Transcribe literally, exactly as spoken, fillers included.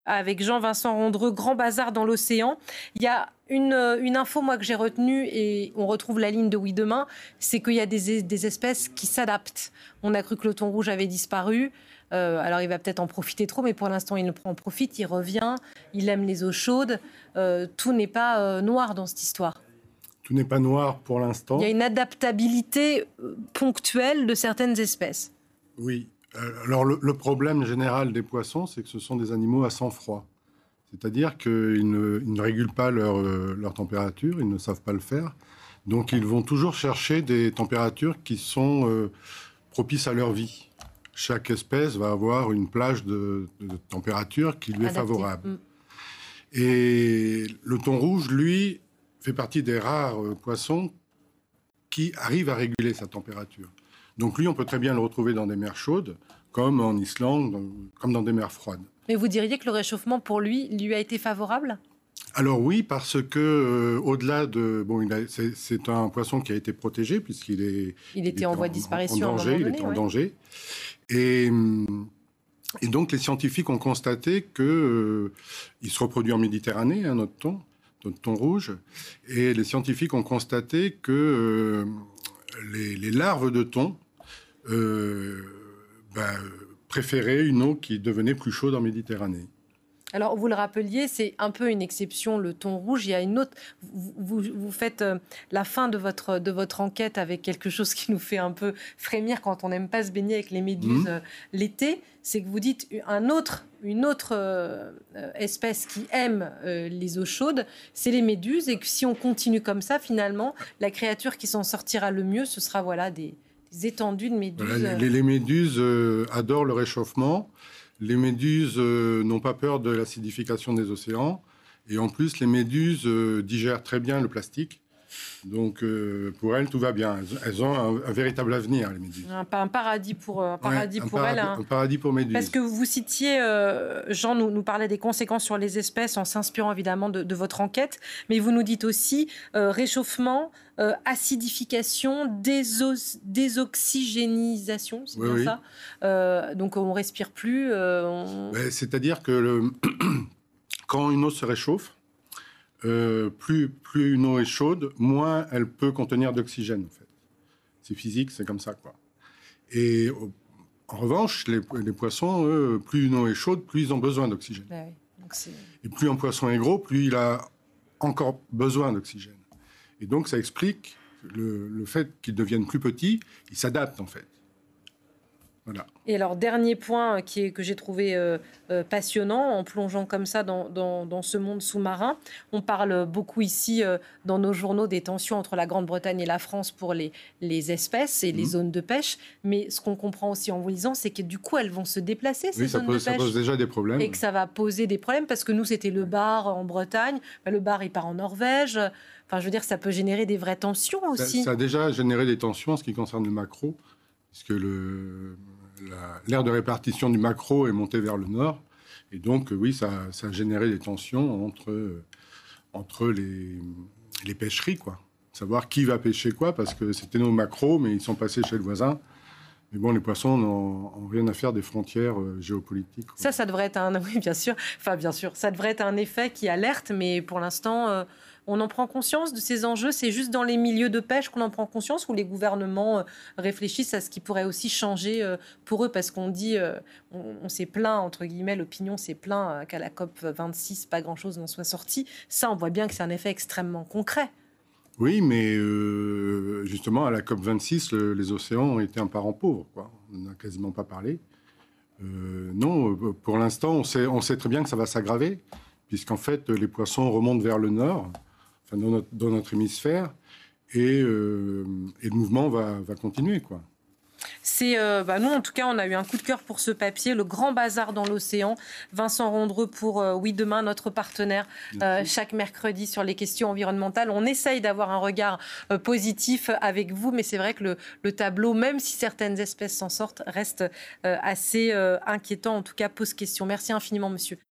avec Jean-Vincent Rondreux, grand bazar dans l'océan. Il y a une, une info moi que j'ai retenue, et on retrouve la ligne de Oui Demain, c'est qu'il y a des, des espèces qui s'adaptent. On a cru que le thon rouge avait disparu. Euh, alors il va peut-être en profiter trop, mais pour l'instant il en profite, il revient, il aime les eaux chaudes. Euh, tout n'est pas euh, noir dans cette histoire. Tout n'est pas noir pour l'instant. Il y a une adaptabilité ponctuelle de certaines espèces. Oui. Alors le, le problème général des poissons, c'est que ce sont des animaux à sang froid. C'est-à-dire qu'ils ne, ils ne régulent pas leur, euh, leur température, ils ne savent pas le faire. Donc ils vont toujours chercher des températures qui sont euh, propices à leur vie. Chaque espèce va avoir une plage de, de température qui lui est Adapté. favorable. Mm. Et le thon rouge, lui, fait partie des rares euh, poissons qui arrivent à réguler sa température. Donc lui, on peut très bien le retrouver dans des mers chaudes, comme en Islande, dans, comme dans des mers froides. Mais vous diriez que le réchauffement, pour lui, lui a été favorable ? Alors oui, parce que euh, au-delà de... Bon, il a, c'est, c'est un poisson qui a été protégé, puisqu'il est... Il était en voie de disparition en, en danger, à un moment il donné, était en ouais. danger. Et, et donc les scientifiques ont constaté qu'il euh, se reproduit en Méditerranée, hein, notre thon, notre thon rouge. Et les scientifiques ont constaté que euh, les, les larves de thon euh, bah, préféraient une eau qui devenait plus chaude en Méditerranée. Alors, vous le rappeliez, c'est un peu une exception, le thon rouge. Il y a une autre... Vous, vous, vous faites euh, la fin de votre, de votre enquête avec quelque chose qui nous fait un peu frémir quand on n'aime pas se baigner avec les méduses mmh. euh, l'été. C'est que vous dites un autre, une autre euh, espèce qui aime euh, les eaux chaudes, c'est les méduses. Et que si on continue comme ça, finalement, la créature qui s'en sortira le mieux, ce sera voilà, des, des étendues de méduses. Voilà, les, les méduses euh, adorent le réchauffement. Les méduses euh, n'ont pas peur de l'acidification des océans. Et en plus, les méduses euh, digèrent très bien le plastique. Donc, euh, pour elles, tout va bien. Elles, elles ont un, un véritable avenir, les méduses. Un, un paradis pour, un paradis ouais, un pour paradis, elles. Hein. Un paradis pour méduses. Parce que vous citiez, euh, Jean nous, nous parlait des conséquences sur les espèces en s'inspirant évidemment de, de votre enquête. Mais vous nous dites aussi euh, réchauffement, euh, acidification, déso- désoxygénisation, c'est oui, bien oui. ça euh, Donc, on ne respire plus. Euh, on... ouais, c'est-à-dire que le... quand une eau se réchauffe, Euh, plus, plus une eau est chaude, moins elle peut contenir d'oxygène, en fait. C'est physique, c'est comme ça, quoi. Et en revanche, les, les poissons, eux, plus une eau est chaude, plus ils ont besoin d'oxygène. Ah oui, donc c'est... Et plus un poisson est gros, plus il a encore besoin d'oxygène. Et donc, ça explique le, le fait qu'ils deviennent plus petits, ils s'adaptent, en fait. Voilà. Et alors, dernier point qui est, que j'ai trouvé euh, euh, passionnant, en plongeant comme ça dans, dans, dans ce monde sous-marin, on parle beaucoup ici euh, dans nos journaux des tensions entre la Grande-Bretagne et la France pour les, les espèces et les mmh. zones de pêche. Mais ce qu'on comprend aussi en vous lisant, c'est que du coup, elles vont se déplacer, ces oui, ça zones pose, de pêche. Ça pose déjà des problèmes. Et que ça va poser des problèmes, parce que nous, c'était le bar en Bretagne. Ben, le bar, il part en Norvège. Enfin, je veux dire, ça peut générer des vraies tensions aussi. Ça, ça a déjà généré des tensions en ce qui concerne le maquereau, puisque le... La, l'aire de répartition du maquereau est montée vers le nord. Et donc, oui, ça, ça a généré des tensions entre, euh, entre les, les pêcheries, quoi. Savoir qui va pêcher quoi, parce que c'était nos maquereaux, mais ils sont passés chez le voisin. Mais bon, les poissons n'ont rien à faire des frontières euh, géopolitiques. Quoi. Ça, ça devrait être un... Oui, bien sûr. Enfin, bien sûr. Ça devrait être un effet qui alerte, mais pour l'instant... Euh... On en prend conscience de ces enjeux. C'est juste dans les milieux de pêche qu'on en prend conscience, ou les gouvernements réfléchissent à ce qui pourrait aussi changer pour eux, parce qu'on dit, on, on s'est plaint, entre guillemets, l'opinion s'est plaint qu'à la COP vingt-six, pas grand-chose n'en soit sorti. Ça, on voit bien que c'est un effet extrêmement concret. Oui, mais euh, justement, à la COP vingt-six, le, les océans ont été un parent pauvre, quoi. On n'en a quasiment pas parlé. Euh, non, pour l'instant, on sait, on sait très bien que ça va s'aggraver, puisqu'en fait, les poissons remontent vers le nord, enfin, dans, notre, dans notre hémisphère, et, euh, et le mouvement va, va continuer, quoi. C'est, euh, bah nous, en tout cas, on a eu un coup de cœur pour ce papier, le grand bazar dans l'océan. Vincent Rondreux pour euh, Oui Demain, notre partenaire, euh, chaque mercredi sur les questions environnementales. On essaye d'avoir un regard euh, positif avec vous, mais c'est vrai que le, le tableau, même si certaines espèces s'en sortent, reste euh, assez euh, inquiétant, en tout cas pose question. Merci infiniment, monsieur.